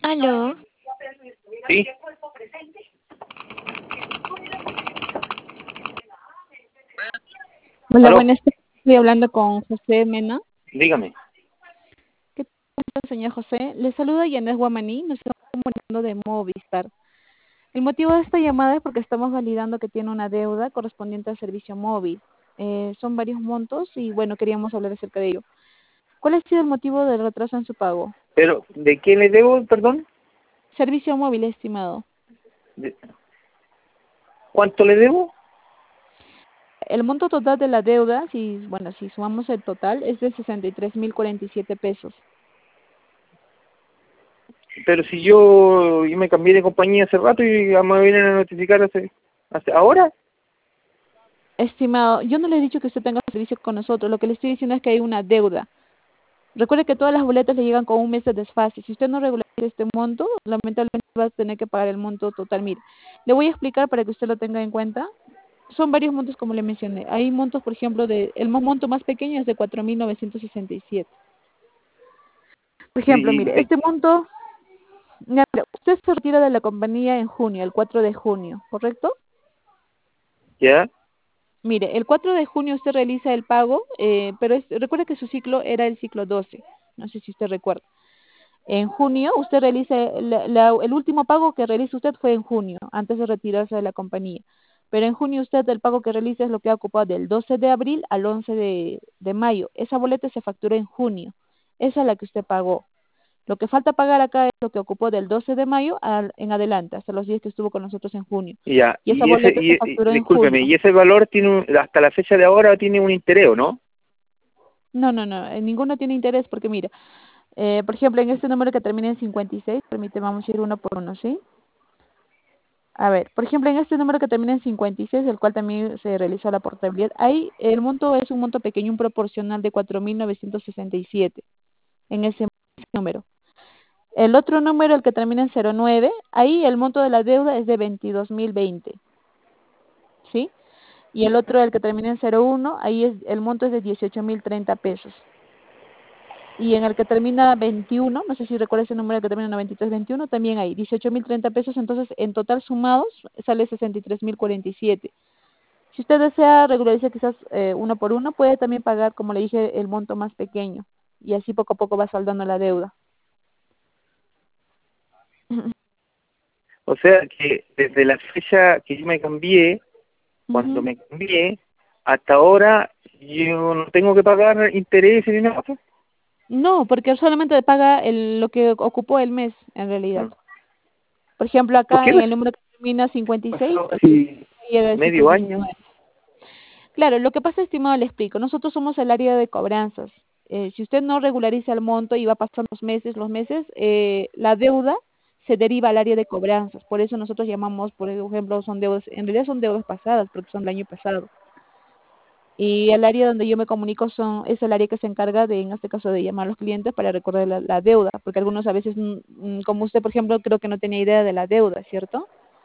Aló, Sí, Hola, aló, buenas tardes. Estoy hablando con José Mena. dígame. ¿Qué tal, señor José? Le saluda Yanes Guamaní. Nos estamos comunicando de Movistar. El motivo de esta llamada es porque estamos validando que tiene una deuda correspondiente al servicio móvil. Son varios montos y, bueno, queríamos hablar acerca de ello. ¿Cuál ha sido el motivo del retraso en su pago? Pero, ¿de qué le debo, perdón? Servicio móvil, estimado. ¿De- ¿Cuánto le debo? El monto total de la deuda, si sumamos el total, es de 63.047 pesos. Pero si yo me cambié de compañía hace rato y ya me vienen a notificar hace ahora. Estimado, yo no le he dicho que usted tenga servicio con nosotros. Lo que le estoy diciendo es que hay una deuda. Recuerde que todas las boletas le llegan con un mes de desfase. Si usted no regulariza este monto, lamentablemente va a tener que pagar el monto total. Mire, le voy a explicar para que usted lo tenga en cuenta. Son varios montos como le mencioné. Hay montos, por ejemplo, el monto más pequeño es de 4.967. Por ejemplo, Y mire, este monto, mira, usted se retira de la compañía en junio, el 4 de junio, ¿correcto? ya, Mire, el 4 de junio usted realiza el pago, pero recuerde que su ciclo era el ciclo 12. No sé si usted recuerda. En junio, usted realiza, el último pago que realiza usted fue en junio, antes de retirarse de la compañía. Pero en junio usted el pago que realiza es lo que ha ocupado del 12 de abril al 11 de mayo. Esa boleta se factura en junio. Esa es la que usted pagó. Lo que falta pagar acá es lo que ocupó del 12 de mayo en adelante, hasta los días que estuvo con nosotros en junio. ya. Y esa boleta se facturó en Discúlpeme, julio. y ese valor tiene hasta la fecha de ahora tiene un interés, ¿o no? No, no, no, ninguno tiene interés porque mira, por ejemplo, en este número que termina en 56, permíteme, vamos a ir uno por uno, ¿sí? A ver, por ejemplo, en este número que termina en 56, el cual también se realizó la portabilidad, ahí el monto es un monto pequeño, un proporcional de 4.967 en ese número. El otro número, el que termina en 09, ahí el monto de la deuda es de 22.020, ¿sí? Y el otro, el que termina en 01, ahí el monto es de 18.030 pesos. Y en el que termina 21, no sé si recuerda ese número que termina en 9321, también hay 18.030 pesos, entonces en total sumados sale 63.047. Si usted desea regularizar quizás uno por uno, puede también pagar, como le dije, el monto más pequeño y así poco a poco va saldando la deuda. O sea que desde la fecha que yo me cambié, cuando Ujú. me cambié, hasta ahora yo no tengo que pagar intereses ni nada. No, porque solamente paga lo que ocupó el mes en realidad. ¿No? Por ejemplo, ¿Por acá qué en las el número que termina 56, sí, llega el ciclo medio año? 19. Claro, lo que pasa, estimado, le explico. Nosotros somos el área de cobranzas. Si usted no regulariza el monto y va pasando los meses, la deuda se deriva al área de cobranzas. Por eso nosotros llamamos, por ejemplo, son deudas, en realidad son deudas pasadas, porque son del año pasado. Y el área donde yo me comunico es el área que se encarga de, en este caso, de llamar a los clientes para recordar la deuda, porque algunos a veces, como usted, por ejemplo, creo que no tenía idea de la deuda, ¿cierto?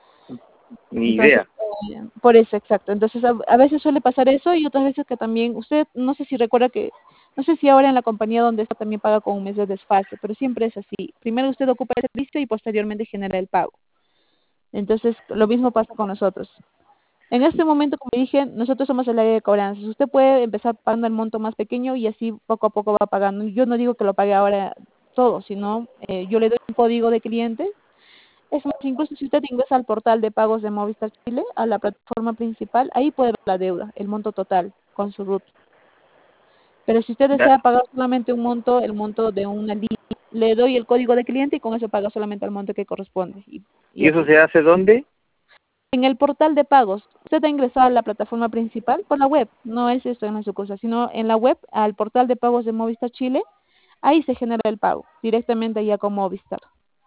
Ni Entonces, idea. por eso, exacto. Entonces, a veces suele pasar eso y otras veces que también, usted, no sé si recuerda que, no sé si ahora en la compañía donde está también paga con un mes de desfase, pero siempre es así. Primero usted ocupa el servicio y posteriormente genera el pago. Entonces, lo mismo pasa con nosotros. En este momento, como dije, nosotros somos el área de cobranzas. Usted puede empezar pagando el monto más pequeño y así poco a poco va pagando. Yo no digo que lo pague ahora todo, sino yo le doy un código de cliente. Es más, incluso si usted ingresa al portal de pagos de Movistar Chile, a la plataforma principal, ahí puede ver la deuda, el monto total con su RUT. Pero si usted Ya. desea pagar solamente un monto, el monto de una línea, le doy el código de cliente y con eso paga solamente el monto que corresponde. Y ¿Y eso así. se hace dónde? En el portal de pagos, usted ha ingresado a la plataforma principal por la web, no es esto en la sucursal, sino en la web, al portal de pagos de Movistar Chile, ahí se genera el pago, directamente ya con Movistar.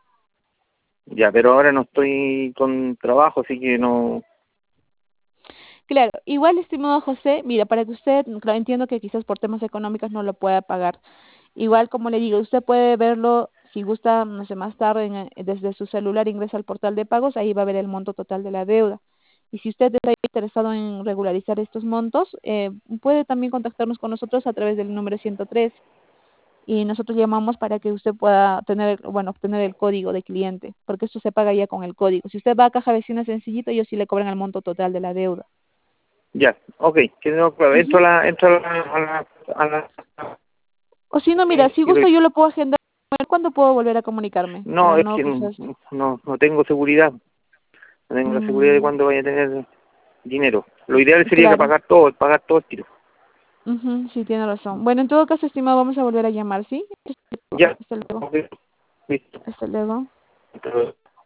Ya, pero ahora no estoy con trabajo, así que no. Claro, igual, estimado José, mira, para que usted, claro, entiendo que quizás por temas económicos no lo pueda pagar. Igual, como le digo, usted puede verlo, si gusta, no sé, más tarde, desde su celular ingresa al portal de pagos, ahí va a ver el monto total de la deuda. Y si usted está interesado en regularizar estos montos, puede también contactarnos con nosotros a través del número 103. y nosotros llamamos para que usted pueda tener, bueno, obtener el código de cliente, porque esto se paga ya con el código. Si usted va a Caja Vecina sencillito, ellos sí le cobran el monto total de la deuda. Ya, ok, que no, claro, Ujú. entro a la, O si no, mira, si quiero gusto ir. yo lo puedo agendar. ¿Cuándo puedo volver a comunicarme? No, Para es no, que quizás. no tengo seguridad, no tengo la seguridad de Mm, cuándo vaya a tener dinero. Lo ideal sería que claro. pagar todo el tiro. Ujú, sí, tiene razón. Bueno, en todo caso, estimado, vamos a volver a llamar, ¿sí? Ya, Hasta luego. ok, listo. Hasta luego.